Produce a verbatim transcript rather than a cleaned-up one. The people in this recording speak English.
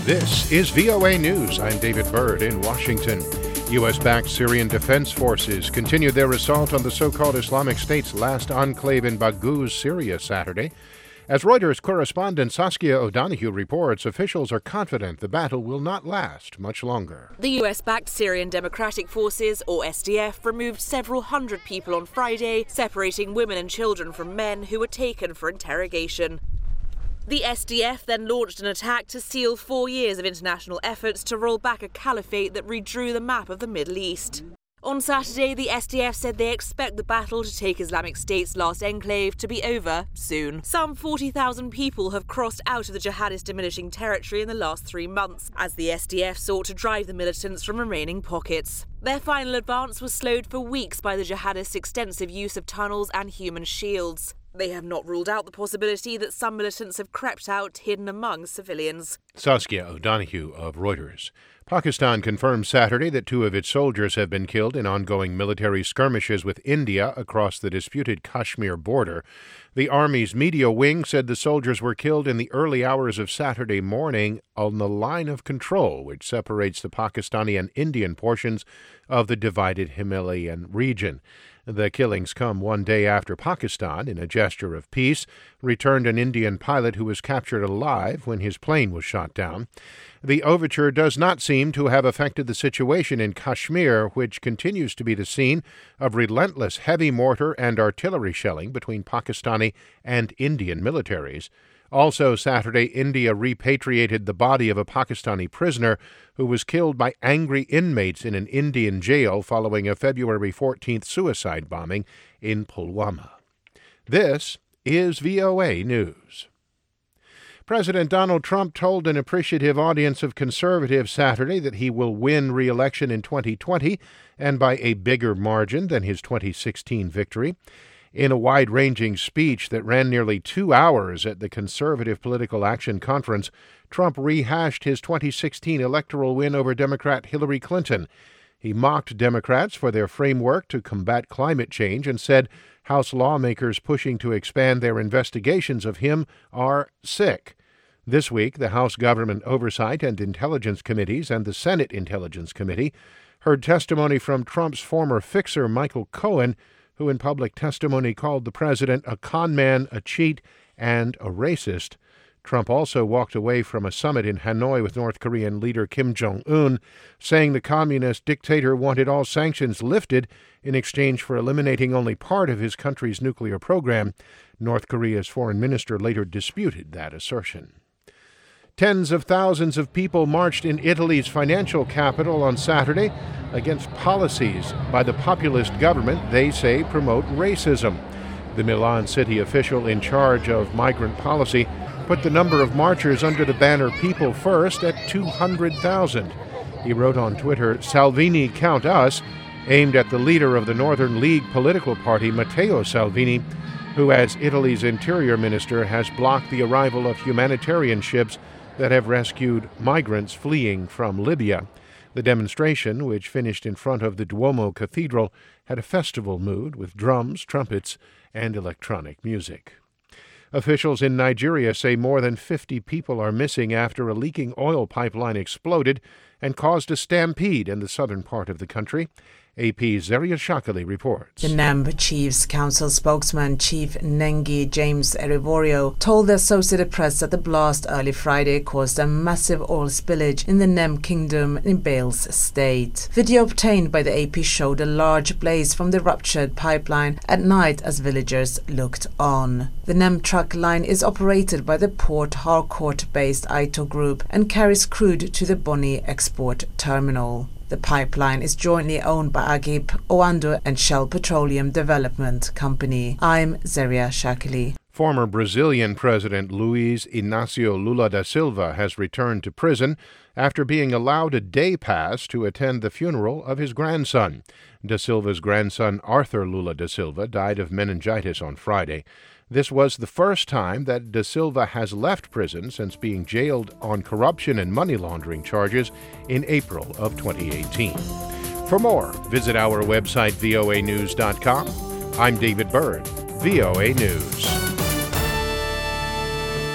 This is V O A News. I'm David Byrd in Washington. U S-backed Syrian Defense Forces continued their assault on the so-called Islamic State's last enclave in Baghouz, Syria, Saturday. As Reuters correspondent Saskia O'Donoghue reports, officials are confident the battle will not last much longer. The U S-backed Syrian Democratic Forces, or S D F, removed several hundred people on Friday, separating women and children from men who were taken for interrogation. The S D F then launched an attack to seal four years of international efforts to roll back a caliphate that redrew the map of the Middle East. On Saturday, the S D F said they expect the battle to take Islamic State's last enclave to be over soon. Some forty thousand people have crossed out of the jihadist diminishing territory in the last three months, as the S D F sought to drive the militants from remaining pockets. Their final advance was slowed for weeks by the jihadists' extensive use of tunnels and human shields. They have not ruled out the possibility that some militants have crept out hidden among civilians. Saskia O'Donoghue of Reuters. Pakistan confirmed Saturday that two of its soldiers have been killed in ongoing military skirmishes with India across the disputed Kashmir border. The Army's media wing said the soldiers were killed in the early hours of Saturday morning on the line of control, which separates the Pakistani and Indian portions of the divided Himalayan region. The killings come one day after Pakistan, in a gesture of peace, returned an Indian pilot who was captured alive when his plane was shot down. The overture does not seem to have affected the situation in Kashmir, which continues to be the scene of relentless heavy mortar and artillery shelling between Pakistani and Indian militaries. Also Saturday, India repatriated the body of a Pakistani prisoner who was killed by angry inmates in an Indian jail following a February fourteenth suicide bombing in Pulwama. This is V O A News. President Donald Trump told an appreciative audience of conservatives Saturday that he will win re-election in twenty twenty and by a bigger margin than his twenty sixteen victory. In a wide-ranging speech that ran nearly two hours at the Conservative Political Action Conference, Trump rehashed his twenty sixteen electoral win over Democrat Hillary Clinton. He mocked Democrats for their framework to combat climate change and said House lawmakers pushing to expand their investigations of him are sick. This week, the House Government Oversight and Intelligence Committees and the Senate Intelligence Committee heard testimony from Trump's former fixer, Michael Cohen, who in public testimony called the president a con man, a cheat, and a racist. Trump also walked away from a summit in Hanoi with North Korean leader Kim Jong-un, saying the communist dictator wanted all sanctions lifted in exchange for eliminating only part of his country's nuclear program. North Korea's foreign minister later disputed that assertion. Tens of thousands of people marched in Italy's financial capital on Saturday against policies by the populist government they say promote racism. The Milan city official in charge of migrant policy put the number of marchers under the banner People First at two hundred thousand. He wrote on Twitter, "Salvini, count us," aimed at the leader of the Northern League political party, Matteo Salvini, who as Italy's interior minister has blocked the arrival of humanitarian ships that have rescued migrants fleeing from Libya. The demonstration, which finished in front of the Duomo Cathedral, had a festival mood with drums, trumpets, and electronic music. Officials in Nigeria say more than fifty people are missing after a leaking oil pipeline exploded and caused a stampede in the southern part of the country. A P's Zaria Shakali reports. The N A M Chiefs Council spokesman, Chief Nengi James Erivorio, told the Associated Press that the blast early Friday caused a massive oil spillage in the N E M Kingdom in Bales State. Video obtained by the A P showed a large blaze from the ruptured pipeline at night as villagers looked on. The N E M truck line is operated by the Port Harcourt-based Ito Group and carries crude to the Bonny export terminal. The pipeline is jointly owned by Agip, Oando and Shell Petroleum Development Company. I'm Zaria Shakali. Former Brazilian President Luiz Inácio Lula da Silva has returned to prison after being allowed a day pass to attend the funeral of his grandson. Da Silva's grandson Arthur Lula da Silva died of meningitis on Friday. This was the first time that Da Silva has left prison since being jailed on corruption and money laundering charges in April of twenty eighteen. For more, visit our website, V O A news dot com. I'm David Byrd, V O A News.